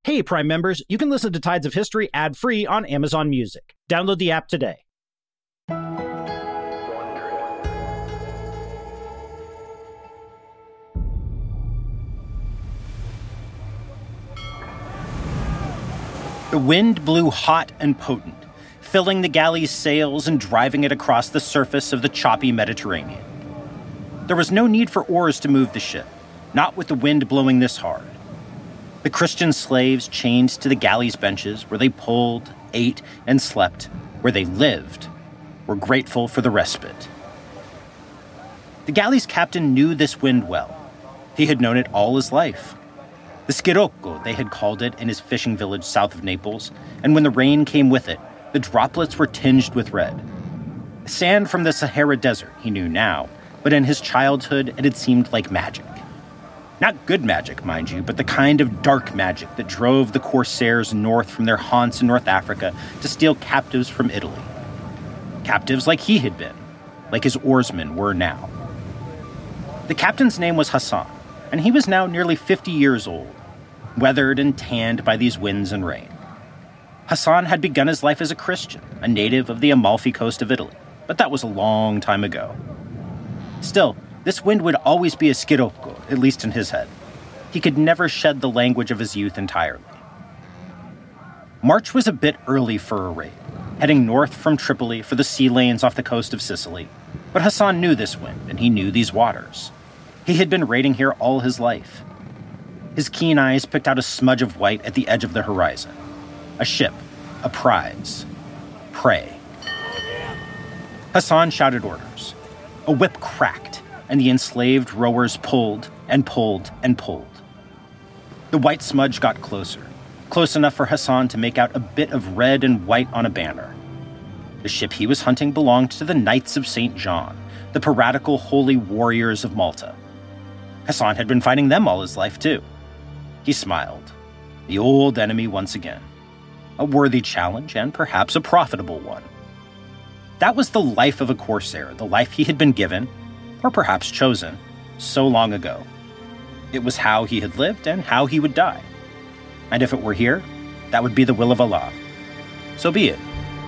Hey, Prime members, you can listen to Tides of History ad-free on Amazon Music. Download the app today. The wind blew hot and potent, filling the galley's sails and driving it across the surface of the choppy Mediterranean. There was no need for oars to move the ship, not with the wind blowing this hard. The Christian slaves chained to the galley's benches, where they pulled, ate, and slept, where they lived, were grateful for the respite. The galley's captain knew this wind well. He had known it all his life. The scirocco, they had called it in his fishing village south of Naples, and when the rain came with it, the droplets were tinged with red. Sand from the Sahara Desert, he knew now, but in his childhood it had seemed like magic. Not good magic, mind you, but the kind of dark magic that drove the corsairs north from their haunts in North Africa to steal captives from Italy. Captives like he had been, like his oarsmen were now. The captain's name was Hassan, and he was now nearly 50 years old, weathered and tanned by these winds and rain. Hassan had begun his life as a Christian, a native of the Amalfi coast of Italy, but that was a long time ago. Still, this wind would always be a scirocco, at least in his head. He could never shed the language of his youth entirely. March was a bit early for a raid, heading north from Tripoli for the sea lanes off the coast of Sicily, but Hassan knew this wind and he knew these waters. He had been raiding here all his life. His keen eyes picked out a smudge of white at the edge of the horizon. A ship, a prize, prey. Hassan shouted orders. A whip cracked, and the enslaved rowers pulled and pulled and pulled. The white smudge got closer, close enough for Hassan to make out a bit of red and white on a banner. The ship he was hunting belonged to the Knights of St. John, the piratical holy warriors of Malta. Hassan had been fighting them all his life, too. He smiled. The old enemy once again. A worthy challenge, and perhaps a profitable one. That was the life of a corsair, the life he had been given, or perhaps chosen, so long ago. It was how he had lived and how he would die. And if it were here, that would be the will of Allah. So be it.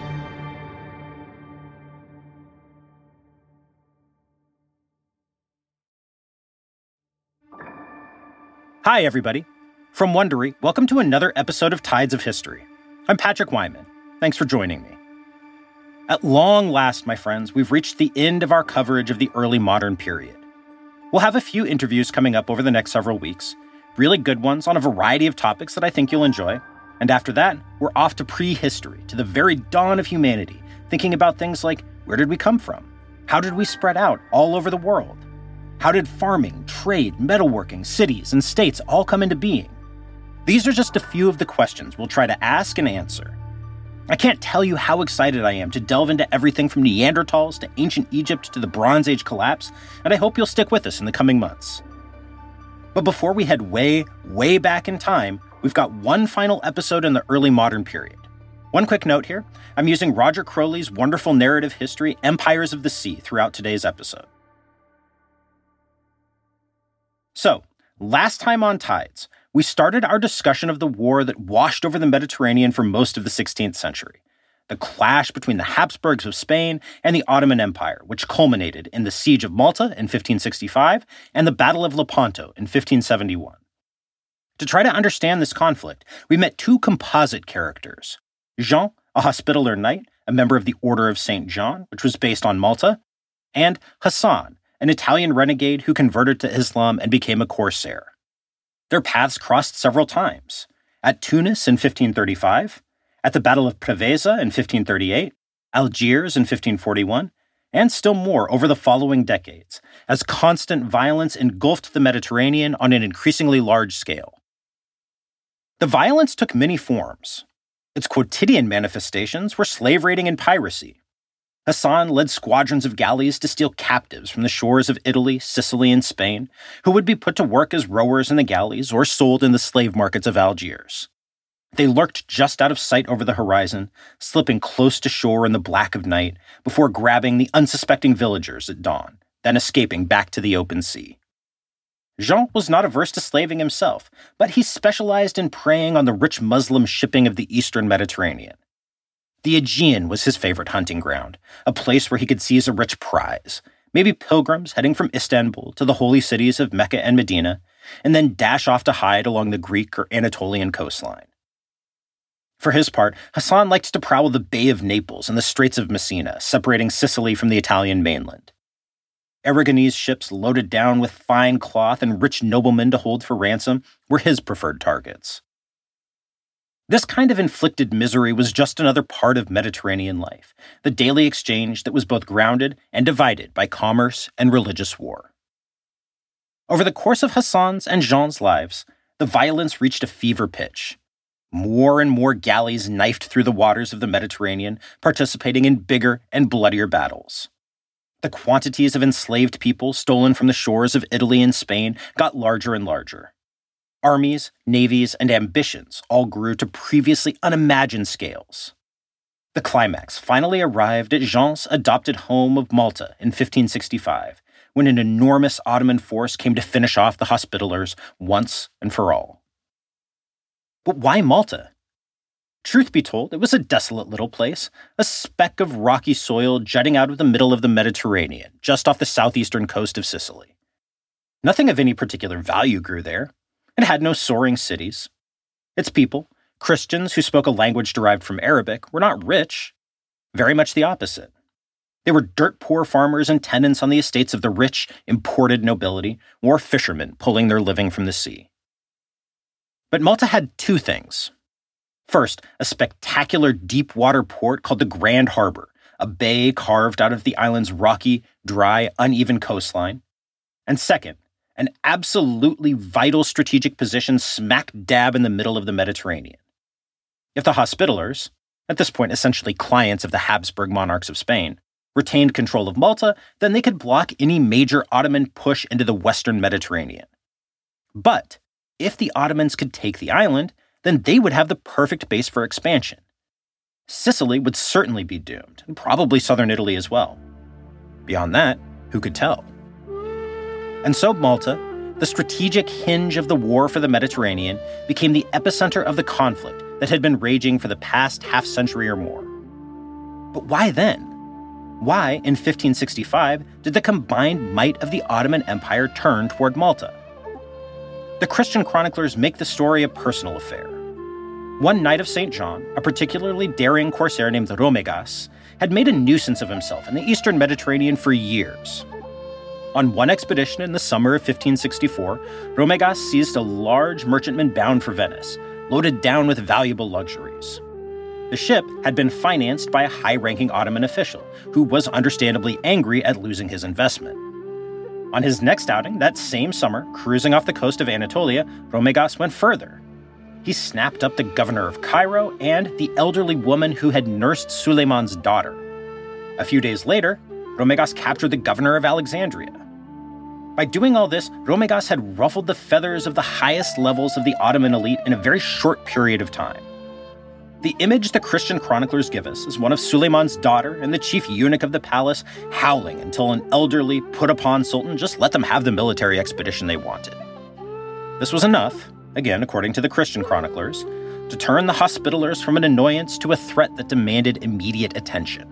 Hi, everybody. From Wondery, welcome to another episode of Tides of History. I'm Patrick Wyman. Thanks for joining me. At long last, my friends, we've reached the end of our coverage of the early modern period. We'll have a few interviews coming up over the next several weeks, really good ones on a variety of topics that I think you'll enjoy. And after that, we're off to prehistory, to the very dawn of humanity, thinking about things like, where did we come from? How did we spread out all over the world? How did farming, trade, metalworking, cities, and states all come into being? These are just a few of the questions we'll try to ask and answer. I can't tell you how excited I am to delve into everything from Neanderthals to ancient Egypt to the Bronze Age collapse, and I hope you'll stick with us in the coming months. But before we head way, way back in time, we've got one final episode in the early modern period. One quick note here, I'm using Roger Crowley's wonderful narrative history, Empires of the Sea, throughout today's episode. So, last time on Tides, we started our discussion of the war that washed over the Mediterranean for most of the 16th century, the clash between the Habsburgs of Spain and the Ottoman Empire, which culminated in the Siege of Malta in 1565 and the Battle of Lepanto in 1571. To try to understand this conflict, we met two composite characters, Jean, a Hospitaller Knight, a member of the Order of St. John, which was based on Malta, and Hassan, an Italian renegade who converted to Islam and became a corsair. Their paths crossed several times, at Tunis in 1535, at the Battle of Preveza in 1538, Algiers in 1541, and still more over the following decades, as constant violence engulfed the Mediterranean on an increasingly large scale. The violence took many forms. Its quotidian manifestations were slave raiding and piracy. Hassan led squadrons of galleys to steal captives from the shores of Italy, Sicily, and Spain, who would be put to work as rowers in the galleys or sold in the slave markets of Algiers. They lurked just out of sight over the horizon, slipping close to shore in the black of night before grabbing the unsuspecting villagers at dawn, then escaping back to the open sea. Jean was not averse to slaving himself, but he specialized in preying on the rich Muslim shipping of the eastern Mediterranean. The Aegean was his favorite hunting ground, a place where he could seize a rich prize, maybe pilgrims heading from Istanbul to the holy cities of Mecca and Medina, and then dash off to hide along the Greek or Anatolian coastline. For his part, Hassan liked to prowl the Bay of Naples and the Straits of Messina, separating Sicily from the Italian mainland. Aragonese ships loaded down with fine cloth and rich noblemen to hold for ransom were his preferred targets. This kind of inflicted misery was just another part of Mediterranean life, the daily exchange that was both grounded and divided by commerce and religious war. Over the course of Hassan's and Jean's lives, the violence reached a fever pitch. More and more galleys knifed through the waters of the Mediterranean, participating in bigger and bloodier battles. The quantities of enslaved people stolen from the shores of Italy and Spain got larger and larger. Armies, navies, and ambitions all grew to previously unimagined scales. The climax finally arrived at Jean's adopted home of Malta in 1565, when an enormous Ottoman force came to finish off the Hospitallers once and for all. But why Malta? Truth be told, it was a desolate little place, a speck of rocky soil jutting out of the middle of the Mediterranean, just off the southeastern coast of Sicily. Nothing of any particular value grew there. It had no soaring cities. Its people, Christians who spoke a language derived from Arabic, were not rich. Very much the opposite. They were dirt-poor farmers and tenants on the estates of the rich, imported nobility, or fishermen pulling their living from the sea. But Malta had two things. First, a spectacular deep-water port called the Grand Harbor, a bay carved out of the island's rocky, dry, uneven coastline. And second, an absolutely vital strategic position smack dab in the middle of the Mediterranean. If the Hospitallers, at this point essentially clients of the Habsburg monarchs of Spain, retained control of Malta, then they could block any major Ottoman push into the western Mediterranean. But if the Ottomans could take the island, then they would have the perfect base for expansion. Sicily would certainly be doomed, and probably southern Italy as well. Beyond that, who could tell? And so Malta, the strategic hinge of the war for the Mediterranean, became the epicenter of the conflict that had been raging for the past half-century or more. But why then? Why, in 1565, did the combined might of the Ottoman Empire turn toward Malta? The Christian chroniclers make the story a personal affair. One Knight of St. John, a particularly daring corsair named Romegas, had made a nuisance of himself in the eastern Mediterranean for years. On one expedition in the summer of 1564, Romegas seized a large merchantman bound for Venice, loaded down with valuable luxuries. The ship had been financed by a high-ranking Ottoman official, who was understandably angry at losing his investment. On his next outing, that same summer, cruising off the coast of Anatolia, Romegas went further. He snapped up the governor of Cairo and the elderly woman who had nursed Suleiman's daughter. A few days later, Romegas captured the governor of Alexandria. By doing all this, Romegas had ruffled the feathers of the highest levels of the Ottoman elite in a very short period of time. The image the Christian chroniclers give us is one of Suleiman's daughter and the chief eunuch of the palace howling until an elderly, put-upon sultan just let them have the military expedition they wanted. This was enough, again according to the Christian chroniclers, to turn the Hospitallers from an annoyance to a threat that demanded immediate attention.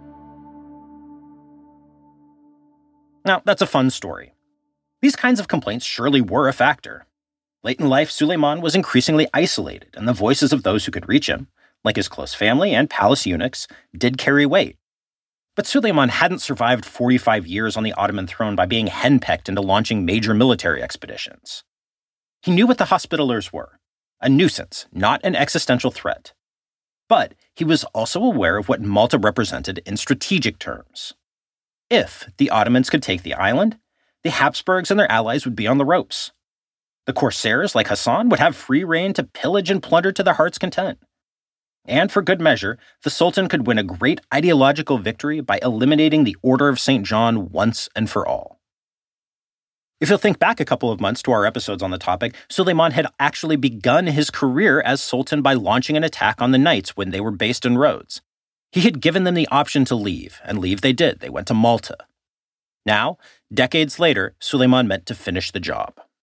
Now, that's a fun story. These kinds of complaints surely were a factor. Late in life, Suleiman was increasingly isolated, and the voices of those who could reach him, like his close family and palace eunuchs, did carry weight. But Suleiman hadn't survived 45 years on the Ottoman throne by being henpecked into launching major military expeditions. He knew what the Hospitallers were, a nuisance, not an existential threat. But he was also aware of what Malta represented in strategic terms. If the Ottomans could take the island, the Habsburgs and their allies would be on the ropes. The corsairs, like Hassan, would have free rein to pillage and plunder to their heart's content. And for good measure, the Sultan could win a great ideological victory by eliminating the Order of St. John once and for all. If you'll think back a couple of months to our episodes on the topic, Suleiman had actually begun his career as Sultan by launching an attack on the Knights when they were based in Rhodes. He had given them the option to leave, and leave they did. They went to Malta. Now, decades later, Suleiman meant to finish the job.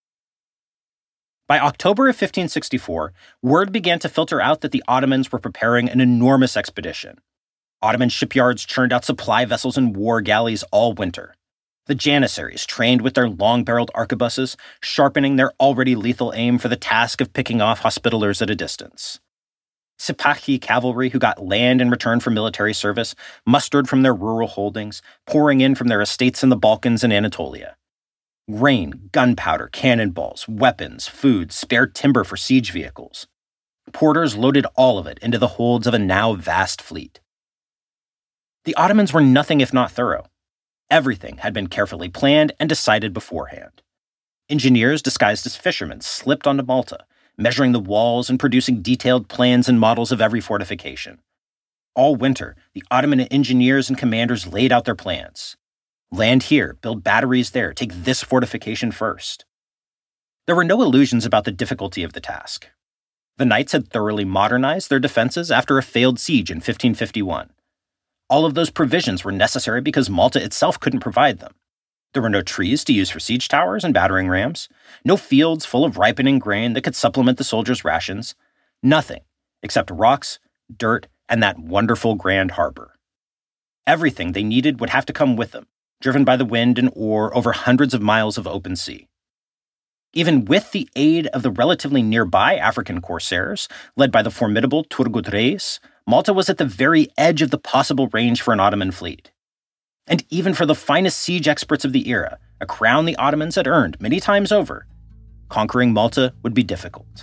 By October of 1564, word began to filter out that the Ottomans were preparing an enormous expedition. Ottoman shipyards churned out supply vessels and war galleys all winter. The Janissaries trained with their long-barreled arquebuses, sharpening their already lethal aim for the task of picking off Hospitallers at a distance. Sipahi cavalry who got land in return for military service mustered from their rural holdings, pouring in from their estates in the Balkans and Anatolia. Grain, gunpowder, cannonballs, weapons, food, spare timber for siege vehicles. Porters loaded all of it into the holds of a now vast fleet. The Ottomans were nothing if not thorough. Everything had been carefully planned and decided beforehand. Engineers disguised as fishermen slipped onto Malta, measuring the walls and producing detailed plans and models of every fortification. All winter, the Ottoman engineers and commanders laid out their plans. Land here, build batteries there, take this fortification first. There were no illusions about the difficulty of the task. The Knights had thoroughly modernized their defenses after a failed siege in 1551. All of those provisions were necessary because Malta itself couldn't provide them. There were no trees to use for siege towers and battering rams, no fields full of ripening grain that could supplement the soldiers' rations, nothing except rocks, dirt, and that wonderful grand harbor. Everything they needed would have to come with them, driven by the wind and oar over hundreds of miles of open sea. Even with the aid of the relatively nearby African corsairs, led by the formidable Turgut Reis, Malta was at the very edge of the possible range for an Ottoman fleet. And even for the finest siege experts of the era, a crown the Ottomans had earned many times over, conquering Malta would be difficult.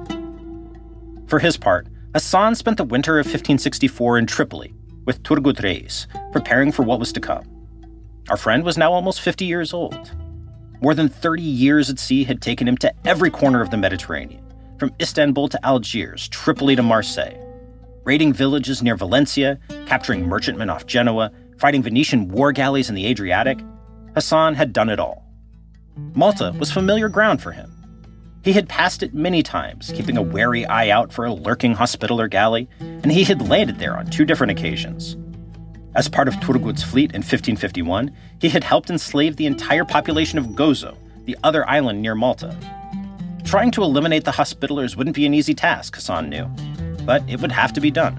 For his part, Hassan spent the winter of 1564 in Tripoli with Turgut Reis, preparing for what was to come. Our friend was now almost 50 years old. More than 30 years at sea had taken him to every corner of the Mediterranean, from Istanbul to Algiers, Tripoli to Marseille. Raiding villages near Valencia, capturing merchantmen off Genoa, fighting Venetian war galleys in the Adriatic, Hassan had done it all. Malta was familiar ground for him. He had passed it many times, keeping a wary eye out for a lurking Hospitaller galley, and he had landed there on 2 different occasions. As part of Turgut's fleet in 1551, he had helped enslave the entire population of Gozo, the other island near Malta. Trying to eliminate the Hospitallers wouldn't be an easy task, Hassan knew, but it would have to be done.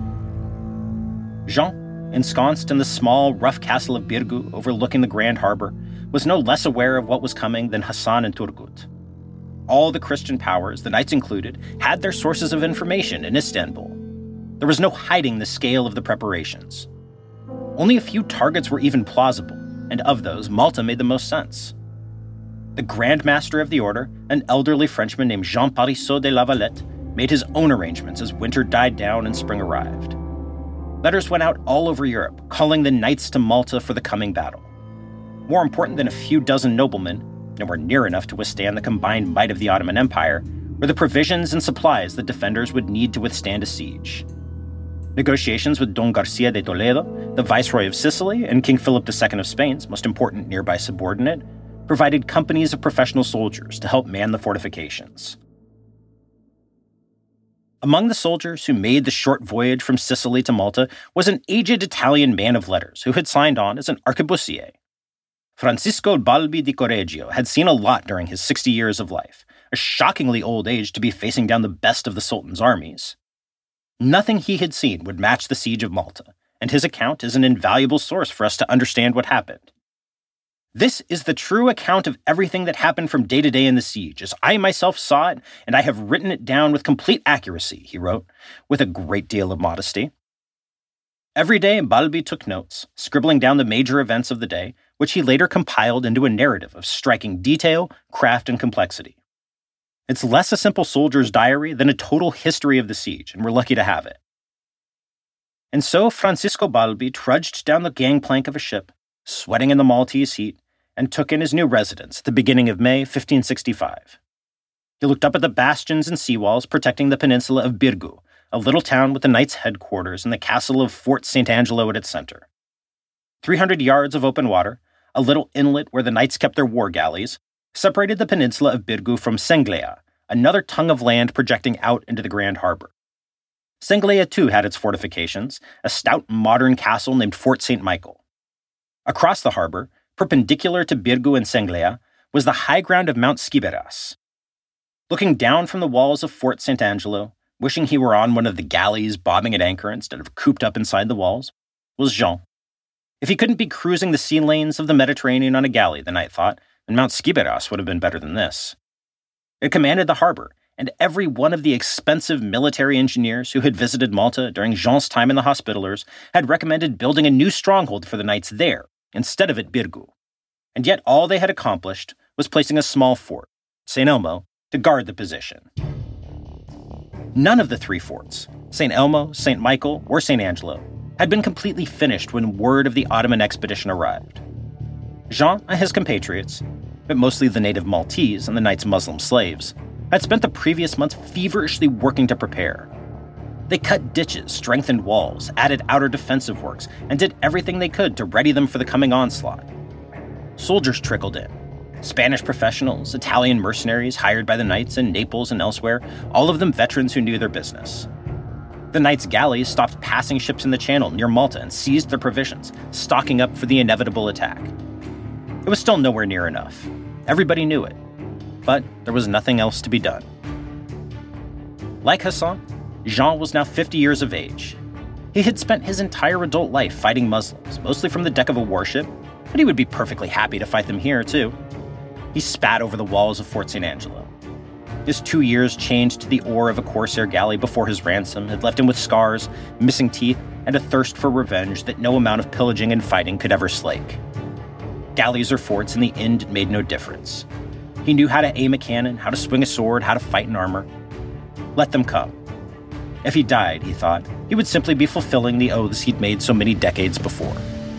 Jean, ensconced in the small, rough castle of Birgu overlooking the Grand Harbor, was no less aware of what was coming than Hassan and Turgut. All the Christian powers, the Knights included, had their sources of information in Istanbul. There was no hiding the scale of the preparations. Only a few targets were even plausible, and of those, Malta made the most sense. The Grand Master of the Order, an elderly Frenchman named Jean Parisot de la Valette, made his own arrangements as winter died down and spring arrived. Letters went out all over Europe, calling the Knights to Malta for the coming battle. More important than a few dozen noblemen, nowhere near enough to withstand the combined might of the Ottoman Empire, were the provisions and supplies the defenders would need to withstand a siege. Negotiations with Don Garcia de Toledo, the Viceroy of Sicily, and King Philip II of Spain's most important nearby subordinate, provided companies of professional soldiers to help man the fortifications. Among the soldiers who made the short voyage from Sicily to Malta was an aged Italian man of letters who had signed on as an arquebusier. Francisco Balbi di Correggio had seen a lot during his 60 years of life, a shockingly old age to be facing down the best of the Sultan's armies. Nothing he had seen would match the siege of Malta, and his account is an invaluable source for us to understand what happened. This is the true account of everything that happened from day to day in the siege, as I myself saw it, and I have written it down with complete accuracy, he wrote, with a great deal of modesty. Every day, Balbi took notes, scribbling down the major events of the day, which he later compiled into a narrative of striking detail, craft, and complexity. It's less a simple soldier's diary than a total history of the siege, and we're lucky to have it. And so Francisco Balbi trudged down the gangplank of a ship, sweating in the Maltese heat, and took in his new residence at the beginning of May 1565. He looked up at the bastions and seawalls protecting the peninsula of Birgu, a little town with the Knights' headquarters and the castle of Fort St. Angelo at its center. 300 yards of open water, a little inlet where the Knights kept their war galleys, separated the peninsula of Birgu from Senglea, another tongue of land projecting out into the Grand Harbor. Senglea too had its fortifications, a stout modern castle named Fort St. Michael. Across the harbor, perpendicular to Birgu and Senglea, was the high ground of Mount Skiberas. Looking down from the walls of Fort Sant'Angelo, wishing he were on one of the galleys bobbing at anchor instead of cooped up inside the walls, was Jean. If he couldn't be cruising the sea lanes of the Mediterranean on a galley, the knight thought, then Mount Skiberas would have been better than this. It commanded the harbor, and every one of the expensive military engineers who had visited Malta during Jean's time in the Hospitallers had recommended building a new stronghold for the knights there, instead of at Birgu. And yet all they had accomplished was placing a small fort, St. Elmo, to guard the position. None of the three forts, St. Elmo, St. Michael, or St. Angelo, had been completely finished when word of the Ottoman expedition arrived. Jean and his compatriots, but mostly the native Maltese and the knights' Muslim slaves, had spent the previous months feverishly working to prepare. They cut ditches, strengthened walls, added outer defensive works, and did everything they could to ready them for the coming onslaught. Soldiers trickled in. Spanish professionals, Italian mercenaries hired by the knights in Naples and elsewhere, all of them veterans who knew their business. The knights' galleys stopped passing ships in the channel near Malta and seized their provisions, stocking up for the inevitable attack. It was still nowhere near enough. Everybody knew it. But there was nothing else to be done. Like Hassan, Jean was now 50 years of age. He had spent his entire adult life fighting Muslims, mostly from the deck of a warship, but he would be perfectly happy to fight them here, too. He spat over the walls of Fort St. Angelo. His 2 years chained to the oar of a corsair galley before his ransom had left him with scars, missing teeth, and a thirst for revenge that no amount of pillaging and fighting could ever slake. Galleys or forts, in the end, made no difference. He knew how to aim a cannon, how to swing a sword, how to fight in armor. Let them come. If he died, he thought, he would simply be fulfilling the oaths he'd made so many decades before.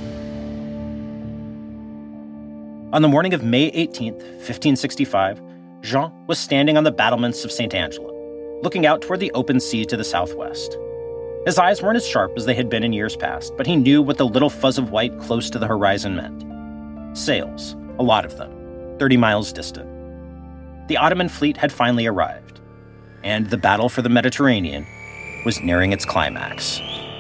On the morning of May 18th, 1565, Jean was standing on the battlements of St. Angelo, looking out toward the open sea to the southwest. His eyes weren't as sharp as they had been in years past, but he knew what the little fuzz of white close to the horizon meant. Sails, a lot of them, 30 miles distant. The Ottoman fleet had finally arrived, and the battle for the Mediterranean was nearing its climax.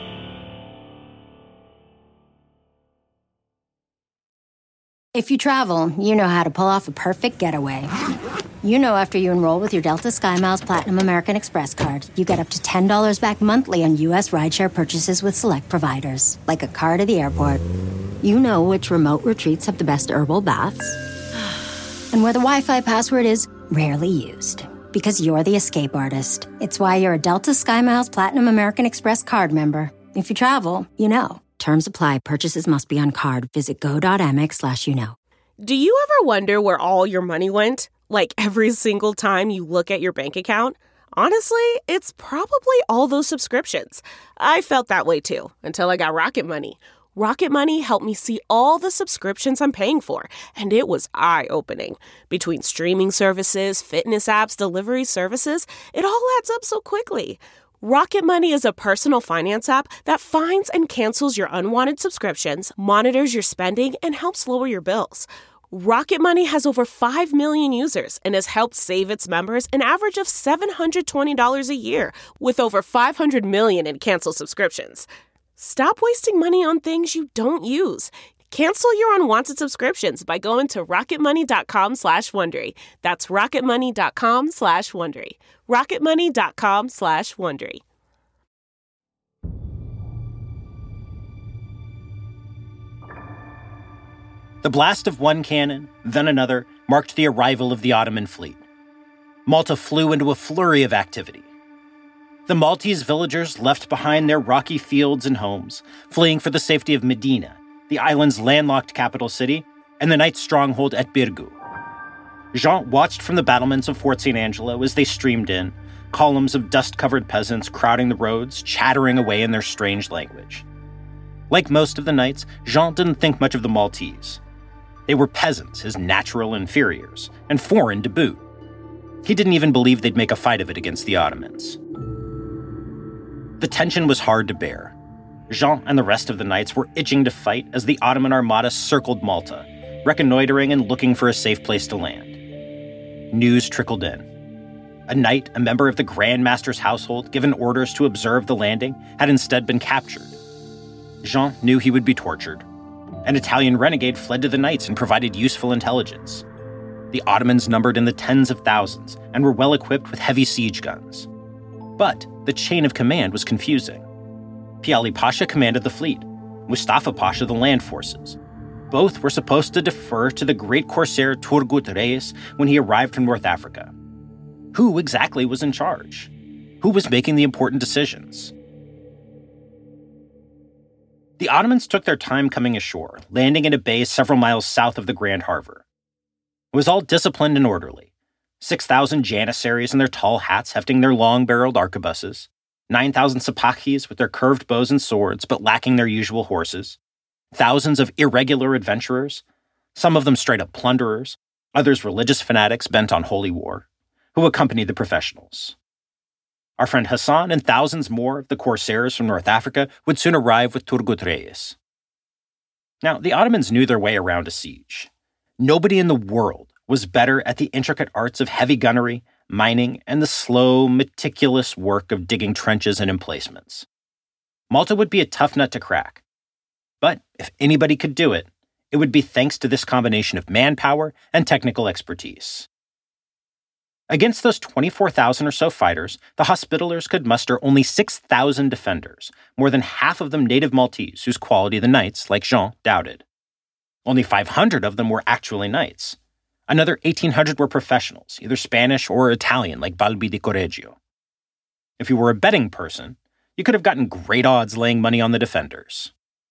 If you travel, you know how to pull off a perfect getaway. You know after you enroll with your Delta SkyMiles Platinum American Express card, you get up to $10 back monthly on U.S. rideshare purchases with select providers, like a car to the airport. You know which remote retreats have the best herbal baths, and where the Wi-Fi password is rarely used. Because you're the escape artist. It's why you're a Delta SkyMiles Platinum American Express card member. If you travel, you know. Terms apply. Purchases must be on card. Visit go.amex/you-know. Do you ever wonder where all your money went? Like every single time you look at your bank account? Honestly, it's probably all those subscriptions. I felt that way too, until I got Rocket Money. Rocket Money helped me see all the subscriptions I'm paying for, and it was eye-opening. Between streaming services, fitness apps, delivery services, it all adds up so quickly. Rocket Money is a personal finance app that finds and cancels your unwanted subscriptions, monitors your spending, and helps lower your bills. Rocket Money has over 5 million users and has helped save its members an average of $720 a year, with over 500 million in canceled subscriptions. Stop wasting money on things you don't use. Cancel your unwanted subscriptions by going to rocketmoney.com/Wondery. That's rocketmoney.com/Wondery. rocketmoney.com/Wondery. The blast of one cannon, then another, marked the arrival of the Ottoman fleet. Malta flew into a flurry of activity. The Maltese villagers left behind their rocky fields and homes, fleeing for the safety of Medina, the island's landlocked capital city, and the knights' stronghold at Birgu. Jean watched from the battlements of Fort St. Angelo as they streamed in, columns of dust-covered peasants crowding the roads, chattering away in their strange language. Like most of the knights, Jean didn't think much of the Maltese. They were peasants, his natural inferiors, and foreign to boot. He didn't even believe they'd make a fight of it against the Ottomans. The tension was hard to bear. Jean and the rest of the knights were itching to fight as the Ottoman armada circled Malta, reconnoitering and looking for a safe place to land. News trickled in. A knight, a member of the Grand Master's household, given orders to observe the landing, had instead been captured. Jean knew he would be tortured. An Italian renegade fled to the knights and provided useful intelligence. The Ottomans numbered in the tens of thousands and were well equipped with heavy siege guns. But the chain of command was confusing. Piali Pasha commanded the fleet, Mustafa Pasha the land forces. Both were supposed to defer to the great corsair Turgut Reis when he arrived from North Africa. Who exactly was in charge? Who was making the important decisions? The Ottomans took their time coming ashore, landing in a bay several miles south of the Grand Harbor. It was all disciplined and orderly. 6,000 janissaries in their tall hats hefting their long-barreled arquebuses, 9,000 sepahis with their curved bows and swords but lacking their usual horses, thousands of irregular adventurers, some of them straight-up plunderers, others religious fanatics bent on holy war, who accompanied the professionals. Our friend Hassan and thousands more of the corsairs from North Africa would soon arrive with Turgut Reis. Now, the Ottomans knew their way around a siege. Nobody in the world was better at the intricate arts of heavy gunnery, mining, and the slow, meticulous work of digging trenches and emplacements. Malta would be a tough nut to crack. But if anybody could do it, it would be thanks to this combination of manpower and technical expertise. Against those 24,000 or so fighters, the Hospitallers could muster only 6,000 defenders, more than half of them native Maltese whose quality the knights, like Jean, doubted. Only 500 of them were actually knights. Another 1,800 were professionals, either Spanish or Italian, like Balbi di Correggio. If you were a betting person, you could have gotten great odds laying money on the defenders.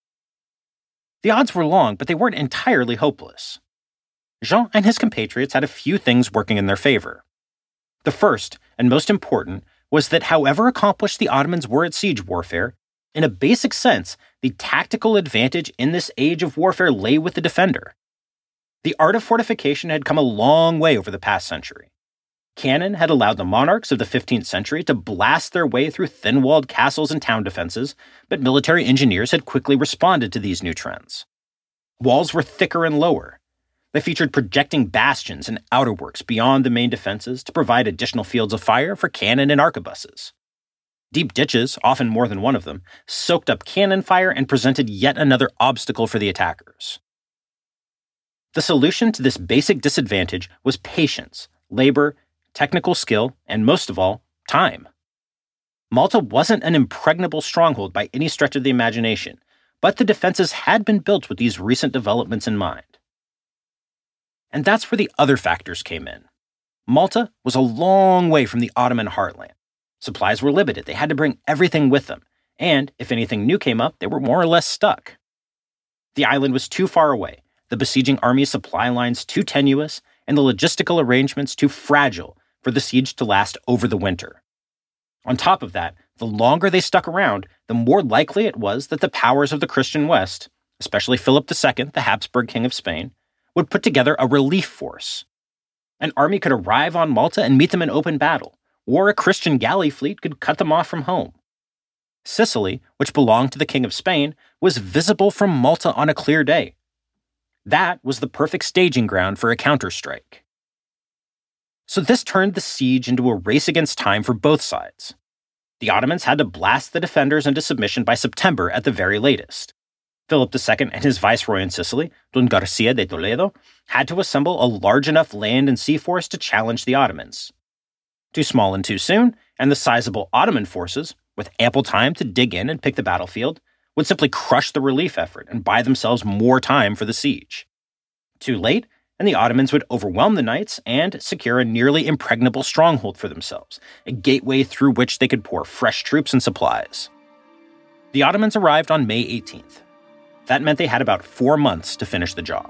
The odds were long, but they weren't entirely hopeless. Jean and his compatriots had a few things working in their favor. The first, and most important, was that however accomplished the Ottomans were at siege warfare, in a basic sense, the tactical advantage in this age of warfare lay with the defender. The art of fortification had come a long way over the past century. Cannon had allowed the monarchs of the 15th century to blast their way through thin-walled castles and town defenses, but military engineers had quickly responded to these new trends. Walls were thicker and lower. They featured projecting bastions and outerworks beyond the main defenses to provide additional fields of fire for cannon and arquebuses. Deep ditches, often more than one of them, soaked up cannon fire and presented yet another obstacle for the attackers. The solution to this basic disadvantage was patience, labor, technical skill, and most of all, time. Malta wasn't an impregnable stronghold by any stretch of the imagination, but the defenses had been built with these recent developments in mind. And that's where the other factors came in. Malta was a long way from the Ottoman heartland. Supplies were limited, they had to bring everything with them, and if anything new came up, they were more or less stuck. The island was too far away, the besieging army's supply lines too tenuous, and the logistical arrangements too fragile for the siege to last over the winter. On top of that, the longer they stuck around, the more likely it was that the powers of the Christian West, especially Philip II, the Habsburg King of Spain, would put together a relief force. An army could arrive on Malta and meet them in open battle, or a Christian galley fleet could cut them off from home. Sicily, which belonged to the King of Spain, was visible from Malta on a clear day. That was the perfect staging ground for a counterstrike. So this turned the siege into a race against time for both sides. The Ottomans had to blast the defenders into submission by September at the very latest. Philip II and his viceroy in Sicily, Don Garcia de Toledo, had to assemble a large enough land and sea force to challenge the Ottomans. Too small and too soon, and the sizable Ottoman forces, with ample time to dig in and pick the battlefield, would simply crush the relief effort and buy themselves more time for the siege. Too late, and the Ottomans would overwhelm the knights and secure a nearly impregnable stronghold for themselves, a gateway through which they could pour fresh troops and supplies. The Ottomans arrived on May 18th. That meant they had about 4 months to finish the job.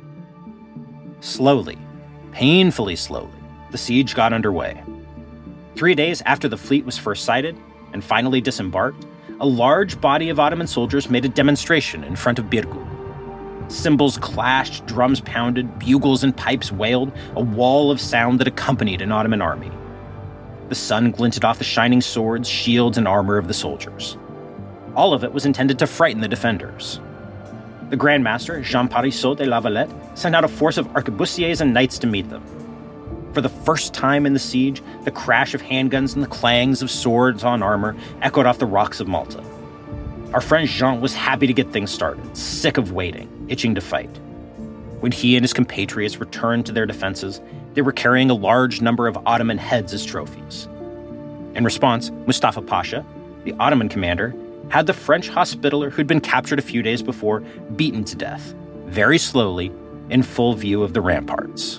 Slowly, painfully slowly, the siege got underway. 3 days after the fleet was first sighted and finally disembarked, a large body of Ottoman soldiers made a demonstration in front of Birgu. Cymbals clashed, drums pounded, bugles and pipes wailed, a wall of sound that accompanied an Ottoman army. The sun glinted off the shining swords, shields, and armor of the soldiers. All of it was intended to frighten the defenders. The Grand Master, Jean Parisot de la Valette, sent out a force of arquebusiers and knights to meet them. For the first time in the siege, the crash of handguns and the clangs of swords on armor echoed off the rocks of Malta. Our friend Jean was happy to get things started, sick of waiting, itching to fight. When he and his compatriots returned to their defenses, they were carrying a large number of Ottoman heads as trophies. In response, Mustafa Pasha, the Ottoman commander, had the French hospitaller who'd been captured a few days before beaten to death, very slowly, in full view of the ramparts.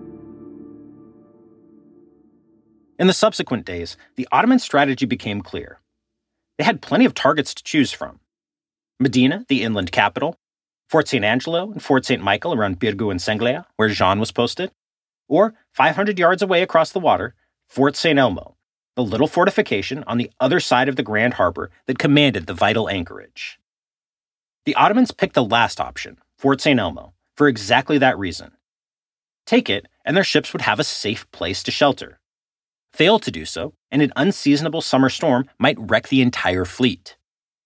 In the subsequent days, the Ottoman strategy became clear. They had plenty of targets to choose from. Medina, the inland capital, Fort St. Angelo and Fort St. Michael around Birgu and Senglea, where Jean was posted, or 500 yards away across the water, Fort St. Elmo, the little fortification on the other side of the Grand Harbor that commanded the vital anchorage. The Ottomans picked the last option, Fort St. Elmo, for exactly that reason. Take it, and their ships would have a safe place to shelter. Fail to do so, and an unseasonable summer storm might wreck the entire fleet.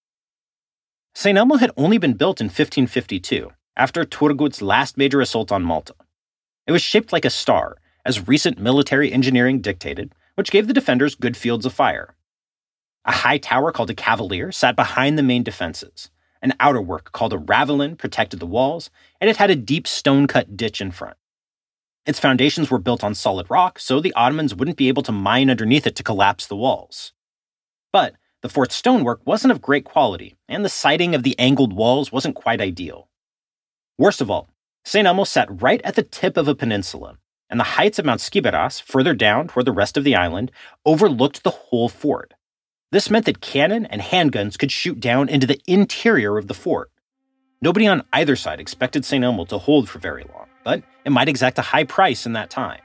St. Elmo had only been built in 1552, after Turgut's last major assault on Malta. It was shaped like a star, as recent military engineering dictated, which gave the defenders good fields of fire. A high tower called a cavalier sat behind the main defenses. An outerwork called a ravelin protected the walls, and it had a deep stone-cut ditch in front. Its foundations were built on solid rock, so the Ottomans wouldn't be able to mine underneath it to collapse the walls. But the fort's stonework wasn't of great quality, and the siting of the angled walls wasn't quite ideal. Worst of all, St. Elmo sat right at the tip of a peninsula, and the heights of Mount Skiberas, further down toward the rest of the island, overlooked the whole fort. This meant that cannon and handguns could shoot down into the interior of the fort. Nobody on either side expected St. Elmo to hold for very long, but it might exact a high price in that time.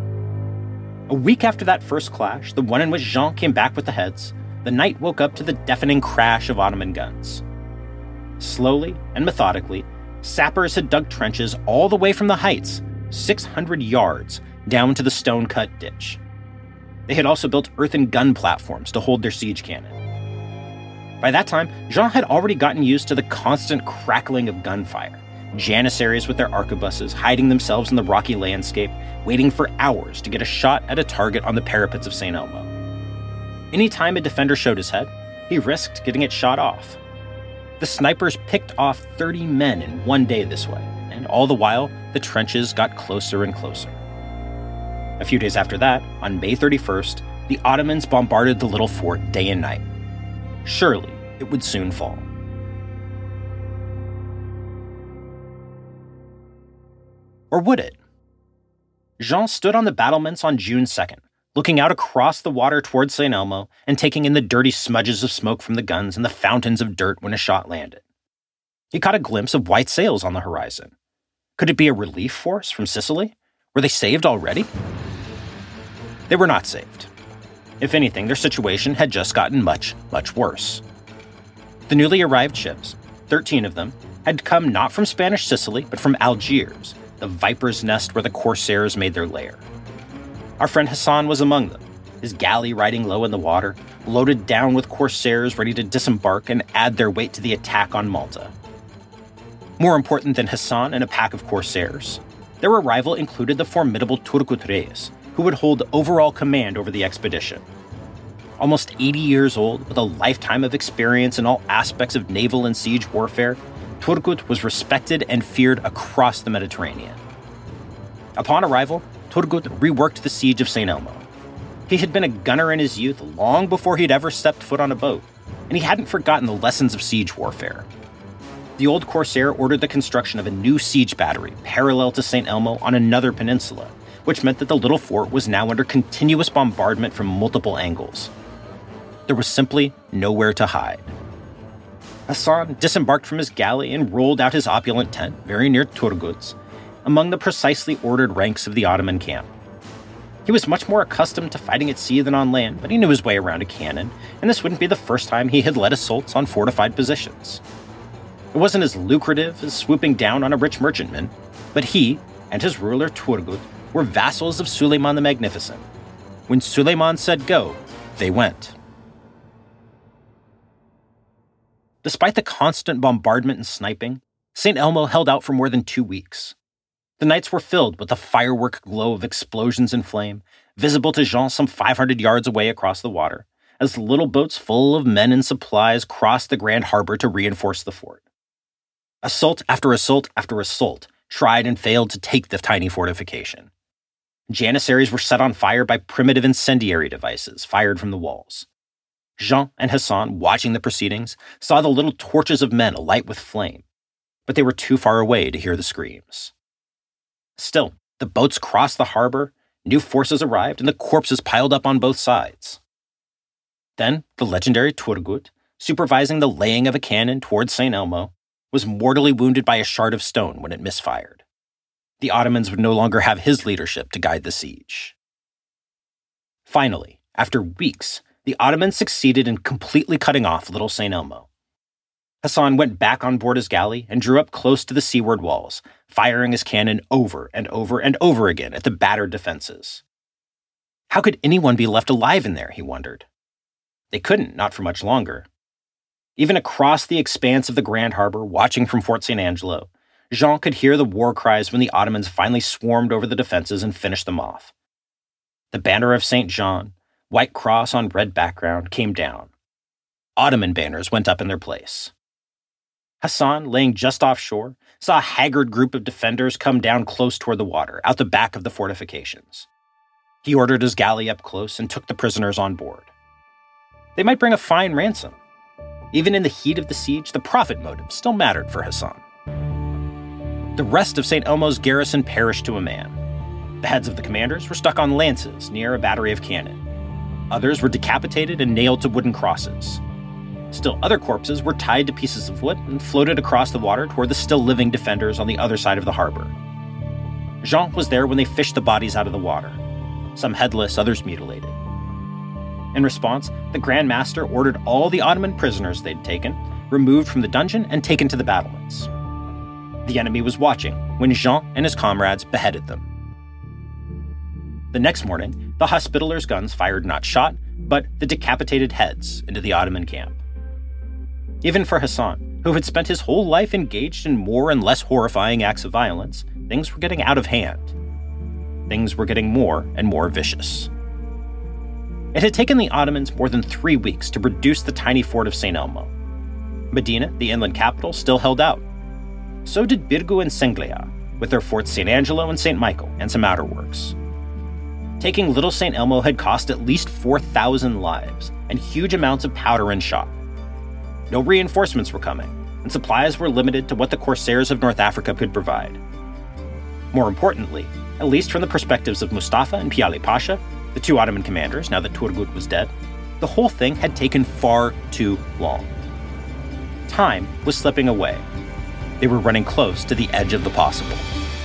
A week after that first clash, the one in which Jean came back with the heads, the night woke up to the deafening crash of Ottoman guns. Slowly and methodically, sappers had dug trenches all the way from the heights, 600 yards, down to the stone-cut ditch. They had also built earthen gun platforms to hold their siege cannon. By that time, Jean had already gotten used to the constant crackling of gunfire, janissaries with their arquebuses hiding themselves in the rocky landscape, waiting for hours to get a shot at a target on the parapets of St. Elmo. Anytime a defender showed his head, he risked getting it shot off. The snipers picked off 30 men in one day this way, and all the while, the trenches got closer and closer. A few days after that, on May 31st, the Ottomans bombarded the little fort day and night. Surely, it would soon fall. Or would it? Jean stood on the battlements on June 2nd, looking out across the water towards St. Elmo and taking in the dirty smudges of smoke from the guns and the fountains of dirt when a shot landed. He caught a glimpse of white sails on the horizon. Could it be a relief force from Sicily? Were they saved already? They were not saved. If anything, their situation had just gotten much, much worse. The newly arrived ships, 13 of them, had come not from Spanish Sicily, but from Algiers, the viper's nest where the corsairs made their lair. Our friend Hassan was among them, his galley riding low in the water, loaded down with corsairs ready to disembark and add their weight to the attack on Malta. More important than Hassan and a pack of corsairs, their arrival included the formidable Turgut Reis, who would hold overall command over the expedition. Almost 80 years old, with a lifetime of experience in all aspects of naval and siege warfare, Turgut was respected and feared across the Mediterranean. Upon arrival, Turgut reworked the siege of St. Elmo. He had been a gunner in his youth long before he'd ever stepped foot on a boat, and he hadn't forgotten the lessons of siege warfare. The old corsair ordered the construction of a new siege battery parallel to St. Elmo on another peninsula, which meant that the little fort was now under continuous bombardment from multiple angles. There was simply nowhere to hide. Hassan disembarked from his galley and rolled out his opulent tent, very near Turgut's, among the precisely ordered ranks of the Ottoman camp. He was much more accustomed to fighting at sea than on land, but he knew his way around a cannon, and this wouldn't be the first time he had led assaults on fortified positions. It wasn't as lucrative as swooping down on a rich merchantman, but he and his ruler Turgut were vassals of Suleiman the Magnificent. When Suleiman said go, they went. Despite the constant bombardment and sniping, St. Elmo held out for more than 2 weeks. The nights were filled with the firework glow of explosions and flame, visible to Jean some 500 yards away across the water, as little boats full of men and supplies crossed the Grand Harbor to reinforce the fort. Assault after assault after assault tried and failed to take the tiny fortification. Janissaries were set on fire by primitive incendiary devices fired from the walls. Jean and Hassan, watching the proceedings, saw the little torches of men alight with flame, but they were too far away to hear the screams. Still, the boats crossed the harbor, new forces arrived, and the corpses piled up on both sides. Then, the legendary Turgut, supervising the laying of a cannon towards St. Elmo, was mortally wounded by a shard of stone when it misfired. The Ottomans would no longer have his leadership to guide the siege. Finally, after weeks, the Ottomans succeeded in completely cutting off Little St. Elmo. Hassan went back on board his galley and drew up close to the seaward walls, firing his cannon over and over and over again at the battered defenses. How could anyone be left alive in there, he wondered. They couldn't, not for much longer. Even across the expanse of the Grand Harbor, watching from Fort St. Angelo, Jean could hear the war cries when the Ottomans finally swarmed over the defenses and finished them off. The banner of St. John, white cross on red background, came down. Ottoman banners went up in their place. Hassan, laying just offshore, saw a haggard group of defenders come down close toward the water, out the back of the fortifications. He ordered his galley up close and took the prisoners on board. They might bring a fine ransom. Even in the heat of the siege, the profit motive still mattered for Hassan. The rest of St. Elmo's garrison perished to a man. The heads of the commanders were stuck on lances near a battery of cannon. Others were decapitated and nailed to wooden crosses. Still other corpses were tied to pieces of wood and floated across the water toward the still living defenders on the other side of the harbor. Jean was there when they fished the bodies out of the water, some headless, others mutilated. In response, the Grand Master ordered all the Ottoman prisoners they'd taken removed from the dungeon and taken to the battlements. The enemy was watching when Jean and his comrades beheaded them. The next morning, the Hospitallers' guns fired not shot, but the decapitated heads into the Ottoman camp. Even for Hassan, who had spent his whole life engaged in more and less horrifying acts of violence, things were getting out of hand. Things were getting more and more vicious. It had taken the Ottomans more than 3 weeks to reduce the tiny fort of St. Elmo. Medina, the inland capital, still held out. So did Birgu and Senglea, with their forts St. Angelo and St. Michael and some outer works. Taking Little St. Elmo had cost at least 4,000 lives and huge amounts of powder and shot. No reinforcements were coming, and supplies were limited to what the corsairs of North Africa could provide. More importantly, at least from the perspectives of Mustafa and Piali Pasha, the two Ottoman commanders, now that Turgut was dead, the whole thing had taken far too long. Time was slipping away. They were running close to the edge of the possible.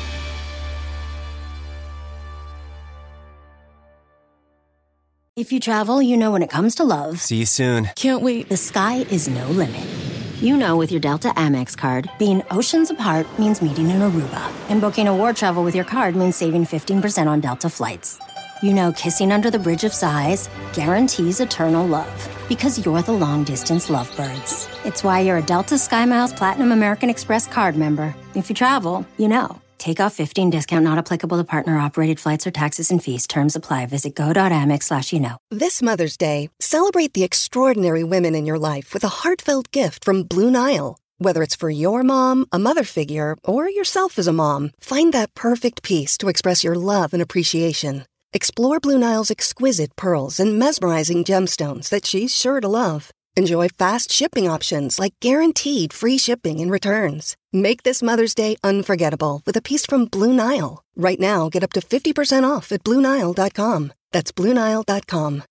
If you travel, you know when it comes to love. See you soon. Can't wait. The sky is no limit. You know with your Delta Amex card, being oceans apart means meeting in Aruba. And booking a war travel with your card means saving 15% on Delta flights. You know kissing under the bridge of sighs guarantees eternal love. Because you're the long-distance lovebirds. It's why you're a Delta SkyMiles Platinum American Express card member. If you travel, you know. Take off 15 discount not applicable to partner-operated flights or taxes and fees. Terms apply. Visit go.amex/you know. This Mother's Day, celebrate the extraordinary women in your life with a heartfelt gift from Blue Nile. Whether it's for your mom, a mother figure, or yourself as a mom, find that perfect piece to express your love and appreciation. Explore Blue Nile's exquisite pearls and mesmerizing gemstones that she's sure to love. Enjoy fast shipping options like guaranteed free shipping and returns. Make this Mother's Day unforgettable with a piece from Blue Nile. Right now, get up to 50% off at BlueNile.com. That's BlueNile.com.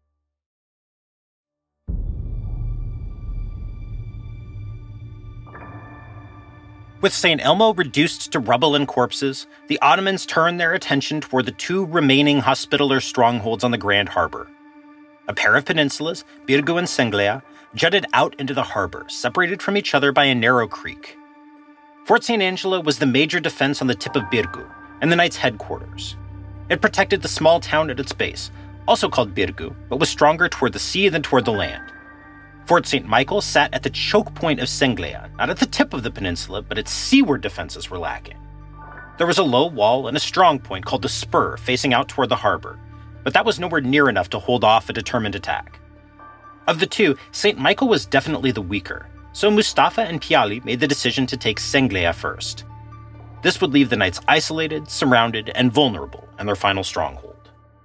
With St. Elmo reduced to rubble and corpses, the Ottomans turned their attention toward the two remaining Hospitaller strongholds on the Grand Harbor. A pair of peninsulas, Birgu and Senglea, jutted out into the harbor, separated from each other by a narrow creek. Fort St. Angelo was the major defense on the tip of Birgu, and the Knights' headquarters. It protected the small town at its base, also called Birgu, but was stronger toward the sea than toward the land. Fort St. Michael sat at the choke point of Senglea, not at the tip of the peninsula, but its seaward defenses were lacking. There was a low wall and a strong point called the Spur facing out toward the harbor, but that was nowhere near enough to hold off a determined attack. Of the two, St. Michael was definitely the weaker, so Mustafa and Piali made the decision to take Senglea first. This would leave the knights isolated, surrounded, and vulnerable in their final stronghold.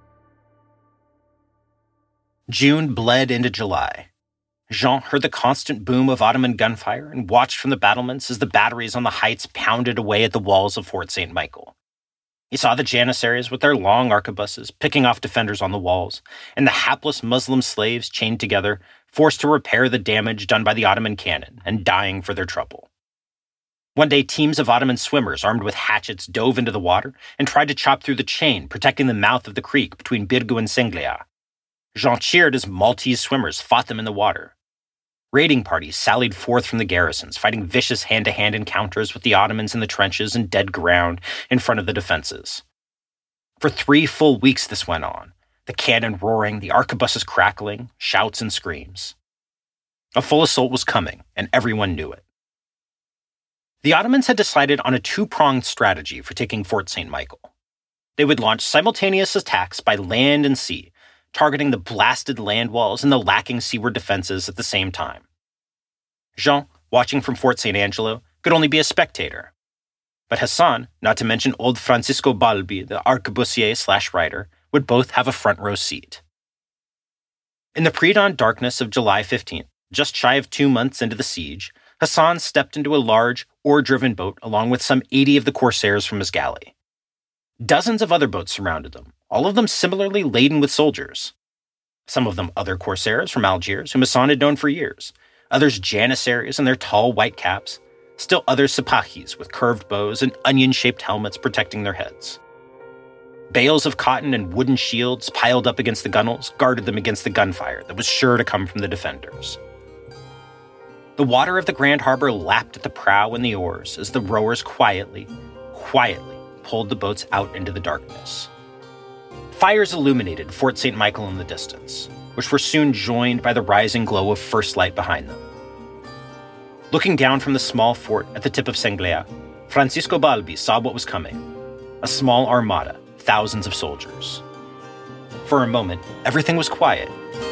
June bled into July. Jean heard the constant boom of Ottoman gunfire and watched from the battlements as the batteries on the heights pounded away at the walls of Fort St. Michael. He saw the janissaries with their long arquebuses picking off defenders on the walls, and the hapless Muslim slaves chained together, forced to repair the damage done by the Ottoman cannon and dying for their trouble. One day, teams of Ottoman swimmers armed with hatchets dove into the water and tried to chop through the chain, protecting the mouth of the creek between Birgu and Senglea. Jean cheered as Maltese swimmers fought them in the water. Raiding parties sallied forth from the garrisons, fighting vicious hand-to-hand encounters with the Ottomans in the trenches and dead ground in front of the defenses. For 3 full weeks this went on, the cannon roaring, the arquebuses crackling, shouts and screams. A full assault was coming, and everyone knew it. The Ottomans had decided on a 2-pronged strategy for taking Fort St. Michael. They would launch simultaneous attacks by land and sea, targeting the blasted land walls and the lacking seaward defenses at the same time. Jean, watching from Fort St. Angelo, could only be a spectator. But Hassan, not to mention old Francisco Balbi, the arquebusier/writer, would both have a front-row seat. In the pre-dawn darkness of July 15th, just shy of 2 months into the siege, Hassan stepped into a large, oar-driven boat along with some 80 of the corsairs from his galley. Dozens of other boats surrounded them, all of them similarly laden with soldiers. Some of them other corsairs from Algiers, whom Hassan had known for years, others janissaries in their tall white caps, still others sipahis with curved bows and onion-shaped helmets protecting their heads. Bales of cotton and wooden shields piled up against the gunwales guarded them against the gunfire that was sure to come from the defenders. The water of the Grand Harbor lapped at the prow and the oars as the rowers quietly pulled the boats out into the darkness. Fires illuminated Fort St. Michael in the distance, which were soon joined by the rising glow of first light behind them. Looking down from the small fort at the tip of Senglea, Francisco Balbi saw what was coming. A small armada, thousands of soldiers. For a moment, everything was quiet.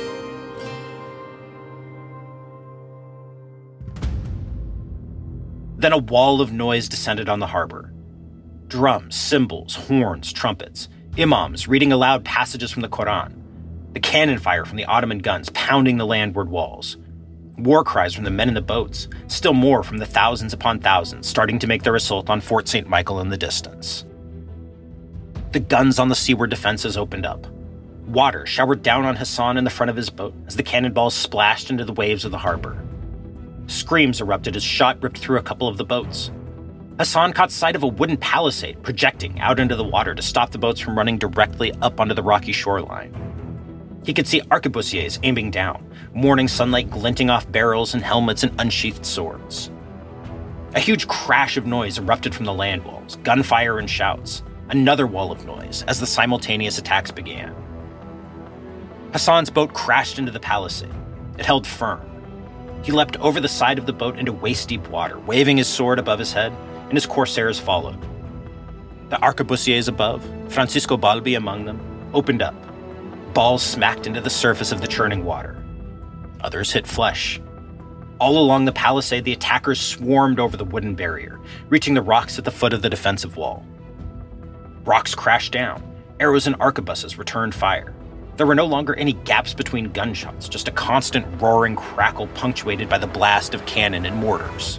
Then a wall of noise descended on the harbor. Drums, cymbals, horns, trumpets, imams reading aloud passages from the Quran, the cannon fire from the Ottoman guns pounding the landward walls, war cries from the men in the boats, still more from the thousands upon thousands starting to make their assault on Fort St. Michael in the distance. The guns on the seaward defenses opened up. Water showered down on Hassan in the front of his boat as the cannonballs splashed into the waves of the harbor. Screams erupted as shot ripped through a couple of the boats. Hassan caught sight of a wooden palisade projecting out into the water to stop the boats from running directly up onto the rocky shoreline. He could see arquebusiers aiming down, morning sunlight glinting off barrels and helmets and unsheathed swords. A huge crash of noise erupted from the land walls, gunfire and shouts, another wall of noise as the simultaneous attacks began. Hassan's boat crashed into the palisade. It held firm. He leapt over the side of the boat into waist-deep water, waving his sword above his head, and his corsairs followed. The arquebusiers above, Francisco Balbi among them, opened up. Balls smacked into the surface of the churning water. Others hit flesh. All along the palisade, the attackers swarmed over the wooden barrier, reaching the rocks at the foot of the defensive wall. Rocks crashed down. Arrows and arquebuses returned fire. There were no longer any gaps between gunshots, just a constant roaring crackle punctuated by the blast of cannon and mortars.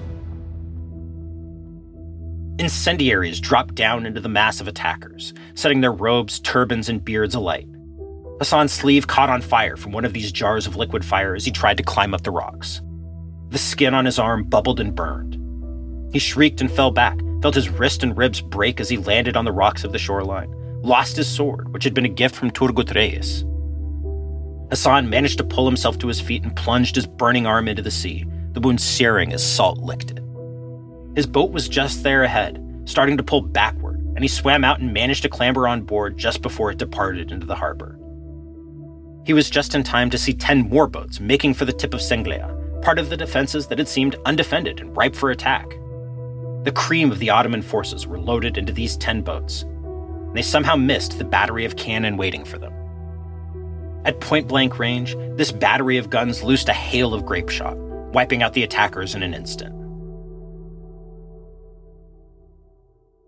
Incendiaries dropped down into the mass of attackers, setting their robes, turbans, and beards alight. Hassan's sleeve caught on fire from one of these jars of liquid fire as he tried to climb up the rocks. The skin on his arm bubbled and burned. He shrieked and fell back, felt his wrist and ribs break as he landed on the rocks of the shoreline, lost his sword, which had been a gift from Turgut Reis. Hassan managed to pull himself to his feet and plunged his burning arm into the sea, the wound searing as salt licked it. His boat was just there ahead, starting to pull backward, and he swam out and managed to clamber on board just before it departed into the harbor. He was just in time to see 10 more boats making for the tip of Senglea, part of the defenses that had seemed undefended and ripe for attack. The cream of the Ottoman forces were loaded into these 10 boats, and they somehow missed the battery of cannon waiting for them. At point-blank range, this battery of guns loosed a hail of grape shot, wiping out the attackers in an instant.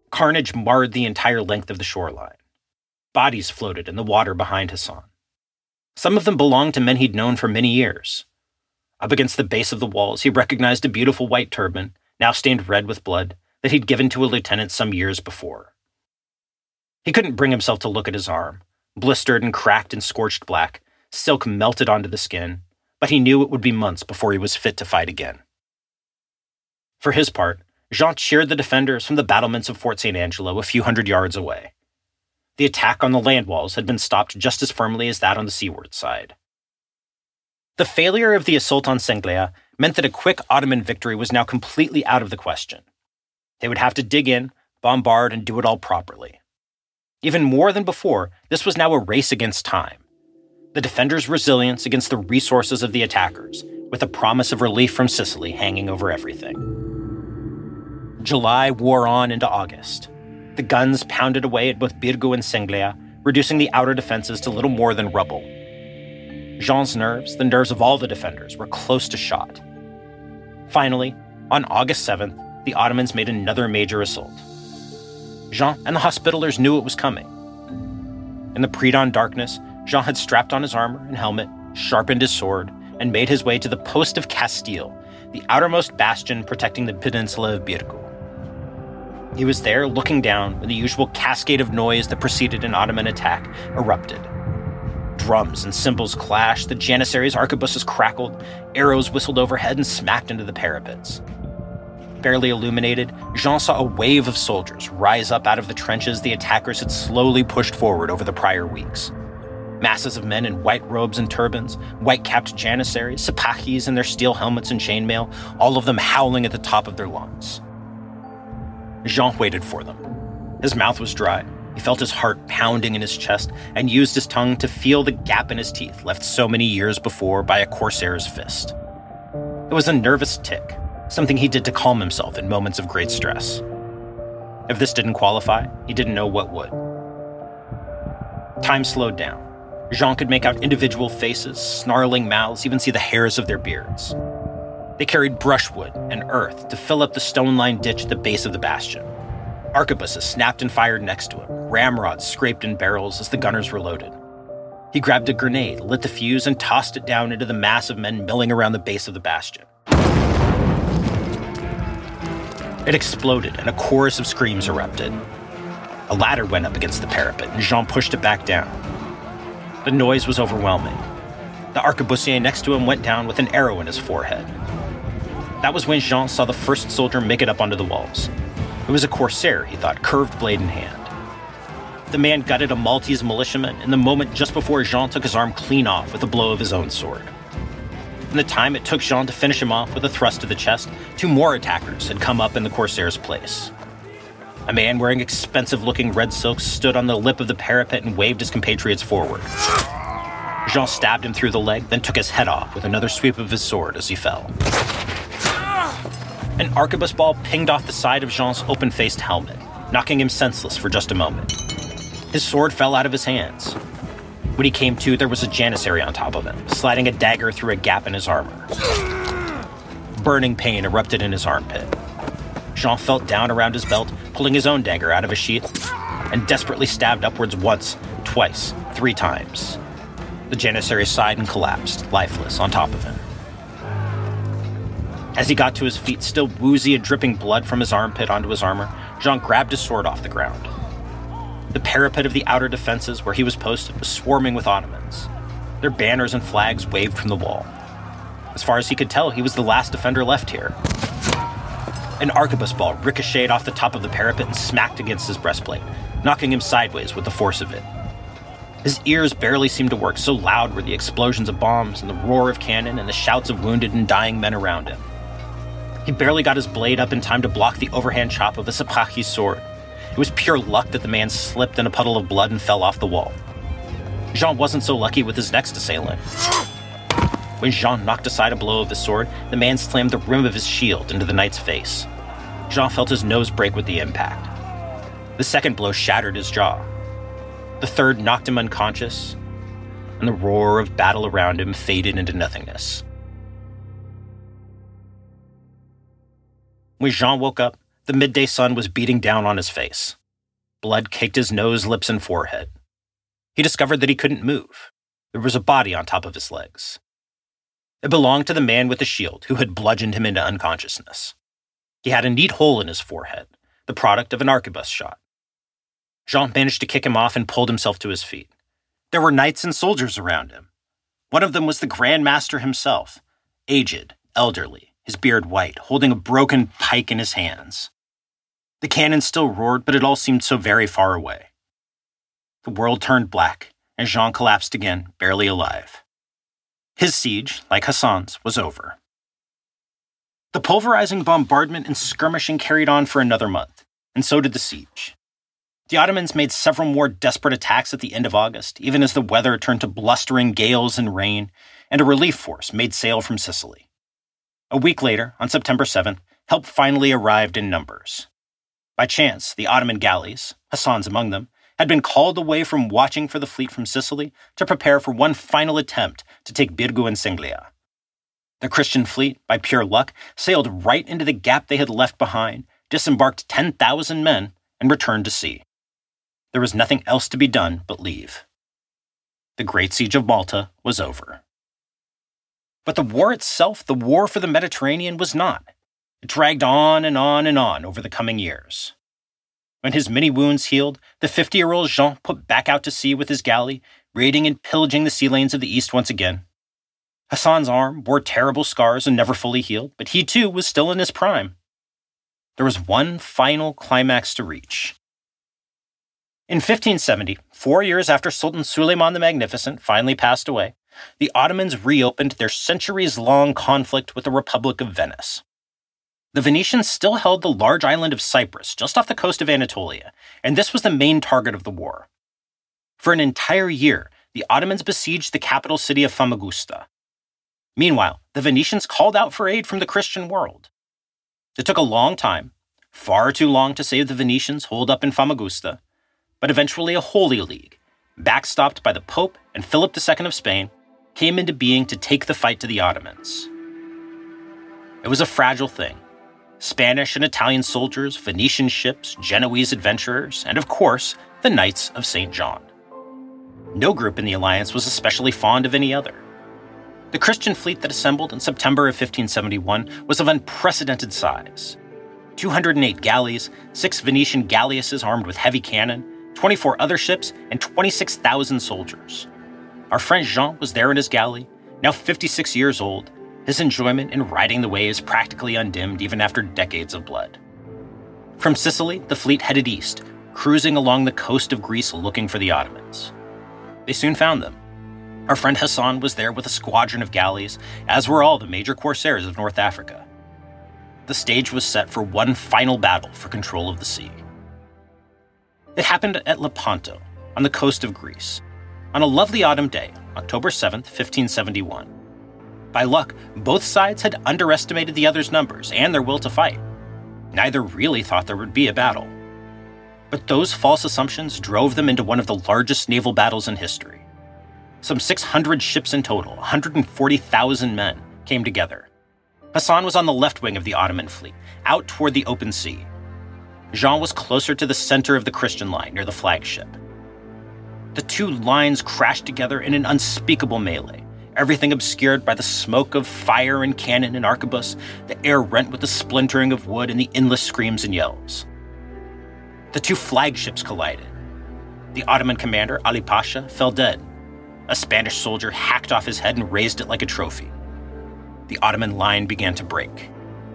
Carnage marred the entire length of the shoreline. Bodies floated in the water behind Hassan. Some of them belonged to men he'd known for many years. Up against the base of the walls, he recognized a beautiful white turban, now stained red with blood, that he'd given to a lieutenant some years before. He couldn't bring himself to look at his arm, blistered and cracked and scorched black, silk melted onto the skin, but he knew it would be months before he was fit to fight again. For his part, Jean cheered the defenders from the battlements of Fort St. Angelo a few hundred yards away. The attack on the land walls had been stopped just as firmly as that on the seaward side. The failure of the assault on Senglea meant that a quick Ottoman victory was now completely out of the question. They would have to dig in, bombard, and do it all properly. Even more than before, this was now a race against time. The defenders' resilience against the resources of the attackers, with the promise of relief from Sicily hanging over everything. July wore on into August. The guns pounded away at both Birgu and Senglea, reducing the outer defenses to little more than rubble. Jean's nerves, the nerves of all the defenders, were close to shot. Finally, on August 7th, the Ottomans made another major assault. Jean and the Hospitallers knew it was coming. In the pre-dawn darkness, Jean had strapped on his armor and helmet, sharpened his sword, and made his way to the post of Castile, the outermost bastion protecting the peninsula of Birgu. He was there looking down when the usual cascade of noise that preceded an Ottoman attack erupted. Drums and cymbals clashed, the Janissaries' arquebuses crackled, arrows whistled overhead and smacked into the parapets. Barely illuminated, Jean saw a wave of soldiers rise up out of the trenches the attackers had slowly pushed forward over the prior weeks. Masses of men in white robes and turbans, white-capped Janissaries, Sepahis in their steel helmets and chainmail, all of them howling at the top of their lungs. Jean waited for them. His mouth was dry. He felt his heart pounding in his chest and used his tongue to feel the gap in his teeth left so many years before by a corsair's fist. It was a nervous tick, something he did to calm himself in moments of great stress. If this didn't qualify, he didn't know what would. Time slowed down. Jean could make out individual faces, snarling mouths, even see the hairs of their beards. They carried brushwood and earth to fill up the stone-lined ditch at the base of the bastion. Arquebuses snapped and fired next to him. Ramrods scraped in barrels as the gunners reloaded. He grabbed a grenade, lit the fuse, and tossed it down into the mass of men milling around the base of the bastion. It exploded, and a chorus of screams erupted. A ladder went up against the parapet, and Jean pushed it back down. The noise was overwhelming. The arquebusier next to him went down with an arrow in his forehead. That was when Jean saw the first soldier make it up onto the walls. It was a corsair, he thought, curved blade in hand. The man gutted a Maltese militiaman in the moment just before Jean took his arm clean off with a blow of his own sword. In the time it took Jean to finish him off with a thrust to the chest, 2 more attackers had come up in the corsair's place. A man wearing expensive-looking red silks stood on the lip of the parapet and waved his compatriots forward. Jean stabbed him through the leg, then took his head off with another sweep of his sword as he fell. An arquebus ball pinged off the side of Jean's open-faced helmet, knocking him senseless for just a moment. His sword fell out of his hands. When he came to, there was a Janissary on top of him, sliding a dagger through a gap in his armor. Burning pain erupted in his armpit. Jean felt down around his belt, pulling his own dagger out of his sheath, and desperately stabbed upwards once, twice, 3 times. The Janissary sighed and collapsed, lifeless, on top of him. As he got to his feet, still woozy and dripping blood from his armpit onto his armor, Jean grabbed his sword off the ground. The parapet of the outer defenses where he was posted was swarming with Ottomans. Their banners and flags waved from the wall. As far as he could tell, he was the last defender left here. An arquebus ball ricocheted off the top of the parapet and smacked against his breastplate, knocking him sideways with the force of it. His ears barely seemed to work, so loud were the explosions of bombs and the roar of cannon and the shouts of wounded and dying men around him. He barely got his blade up in time to block the overhand chop of a Sepahi's sword. It was pure luck that the man slipped in a puddle of blood and fell off the wall. Jean wasn't so lucky with his next assailant. When Jean knocked aside a blow of his sword, the man slammed the rim of his shield into the knight's face. Jean felt his nose break with the impact. The second blow shattered his jaw. The third knocked him unconscious, and the roar of battle around him faded into nothingness. When Jean woke up, The midday sun was beating down on his face. Blood caked his nose, lips, and forehead. He discovered that he couldn't move. There was a body on top of his legs. It belonged to the man with the shield who had bludgeoned him into unconsciousness. He had a neat hole in his forehead, the product of an arquebus shot. Jean managed to kick him off and pulled himself to his feet. There were knights and soldiers around him. One of them was the Grand Master himself, aged, elderly, his beard white, holding a broken pike in his hands. The cannon still roared, but it all seemed so very far away. The world turned black, and Jean collapsed again, barely alive. His siege, like Hassan's, was over. The pulverizing bombardment and skirmishing carried on for another month, and so did the siege. The Ottomans made several more desperate attacks at the end of August, even as the weather turned to blustering gales and rain, and a relief force made sail from Sicily. A week later, on September 7th, help finally arrived in numbers. By chance, the Ottoman galleys, Hassan's among them, had been called away from watching for the fleet from Sicily to prepare for one final attempt to take Birgu and Singlia. The Christian fleet, by pure luck, sailed right into the gap they had left behind, disembarked 10,000 men, and returned to sea. There was nothing else to be done but leave. The Great Siege of Malta was over. But the war itself, the war for the Mediterranean, was not. It dragged on and on and on over the coming years. When his many wounds healed, the 50-year-old Jean put back out to sea with his galley, raiding and pillaging the sea lanes of the East once again. Hassan's arm bore terrible scars and never fully healed, but he too was still in his prime. There was one final climax to reach. In 1570, 4 years after Sultan Suleiman the Magnificent finally passed away, the Ottomans reopened their centuries-long conflict with the Republic of Venice. The Venetians still held the large island of Cyprus just off the coast of Anatolia, and this was the main target of the war. For an entire year, the Ottomans besieged the capital city of Famagusta. Meanwhile, the Venetians called out for aid from the Christian world. It took a long time, far too long to save the Venetians holed up in Famagusta, but eventually a Holy League, backstopped by the Pope and Philip II of Spain, came into being to take the fight to the Ottomans. It was a fragile thing. Spanish and Italian soldiers, Venetian ships, Genoese adventurers, and of course, the Knights of St. John. No group in the alliance was especially fond of any other. The Christian fleet that assembled in September of 1571 was of unprecedented size. 208 galleys, 6 Venetian galleasses armed with heavy cannon, 24 other ships, and 26,000 soldiers. Our friend Jean was there in his galley, now 56 years old, his enjoyment in riding the waves practically undimmed even after decades of blood. From Sicily, the fleet headed east, cruising along the coast of Greece looking for the Ottomans. They soon found them. Our friend Hassan was there with a squadron of galleys, as were all the major corsairs of North Africa. The stage was set for one final battle for control of the sea. It happened at Lepanto, on the coast of Greece, on a lovely autumn day, October 7th, 1571. By luck, both sides had underestimated the other's numbers and their will to fight. Neither really thought there would be a battle. But those false assumptions drove them into one of the largest naval battles in history. Some 600 ships in total, 140,000 men, came together. Hassan was on the left wing of the Ottoman fleet, out toward the open sea. Jean was closer to the center of the Christian line, near the flagship. The two lines crashed together in an unspeakable melee, everything obscured by the smoke of fire and cannon and arquebus, the air rent with the splintering of wood and the endless screams and yells. The two flagships collided. The Ottoman commander, Ali Pasha, fell dead. A Spanish soldier hacked off his head and raised it like a trophy. The Ottoman line began to break.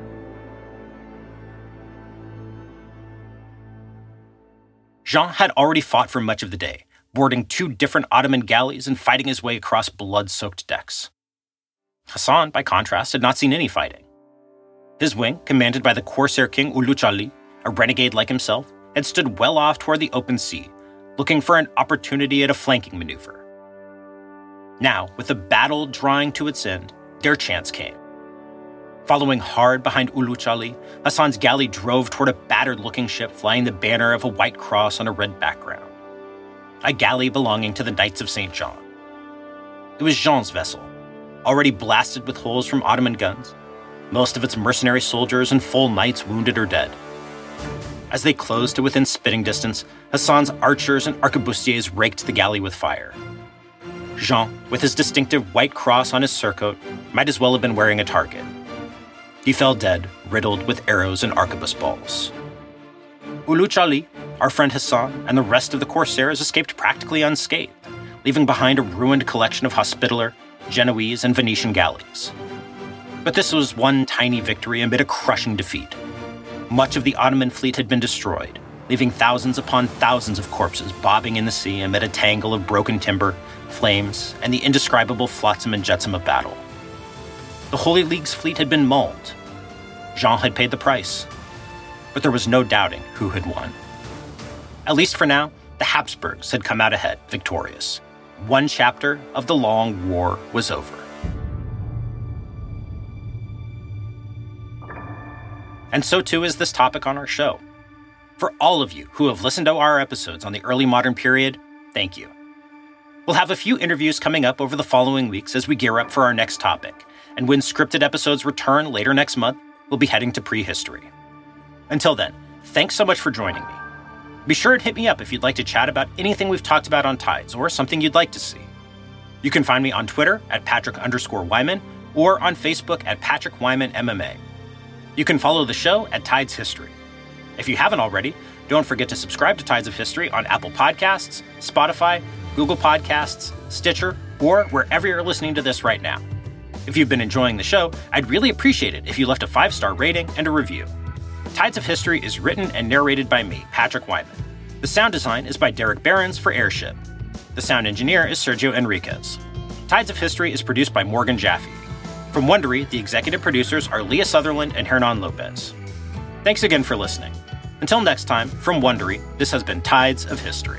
Jean had already fought for much of the day, boarding 2 different Ottoman galleys and fighting his way across blood-soaked decks. Hassan, by contrast, had not seen any fighting. His wing, commanded by the Corsair king Uluç Ali, a renegade like himself, had stood well off toward the open sea, looking for an opportunity at a flanking maneuver. Now, with the battle drawing to its end, their chance came. Following hard behind Uluç Ali, Hassan's galley drove toward a battered-looking ship flying the banner of a white cross on a red background. A galley belonging to the Knights of St. John. It was Jean's vessel, already blasted with holes from Ottoman guns, most of its mercenary soldiers and full knights wounded or dead. As they closed to within spitting distance, Hassan's archers and arquebusiers raked the galley with fire. Jean, with his distinctive white cross on his surcoat, might as well have been wearing a target. He fell dead, riddled with arrows and arquebus balls. Uluch Ali, our friend Hassan, and the rest of the corsairs escaped practically unscathed, leaving behind a ruined collection of Hospitaller, Genoese, and Venetian galleys. But this was one tiny victory amid a crushing defeat. Much of the Ottoman fleet had been destroyed, leaving thousands upon thousands of corpses bobbing in the sea amid a tangle of broken timber, flames, and the indescribable flotsam and jetsam of battle. The Holy League's fleet had been mauled. Jean had paid the price. But there was no doubting who had won. At least for now, the Habsburgs had come out ahead, victorious. One chapter of the long war was over. And so too is this topic on our show. For all of you who have listened to our episodes on the early modern period, thank you. We'll have a few interviews coming up over the following weeks as we gear up for our next topic, and when scripted episodes return later next month, we'll be heading to prehistory. Until then, thanks so much for joining me. Be sure to hit me up if you'd like to chat about anything we've talked about on Tides or something you'd like to see. You can find me on Twitter at Patrick_Wyman or on Facebook at Patrick Wyman MMA. You can follow the show at Tides History. If you haven't already, don't forget to subscribe to Tides of History on Apple Podcasts, Spotify, Google Podcasts, Stitcher, or wherever you're listening to this right now. If you've been enjoying the show, I'd really appreciate it if you left a 5-star rating and a review. Tides of History is written and narrated by me, Patrick Wyman. The sound design is by Derek Behrens for Airship. The sound engineer is Sergio Enriquez. Tides of History is produced by Morgan Jaffe. From Wondery, the executive producers are Leah Sutherland and Hernan Lopez. Thanks again for listening. Until next time, from Wondery, this has been Tides of History.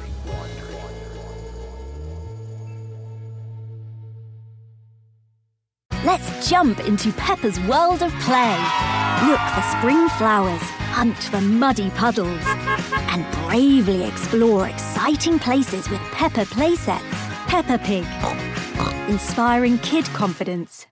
Let's jump into Peppa's world of play. Look for spring flowers, hunt for muddy puddles, and bravely explore exciting places with Peppa playsets. Peppa Pig, inspiring kid confidence.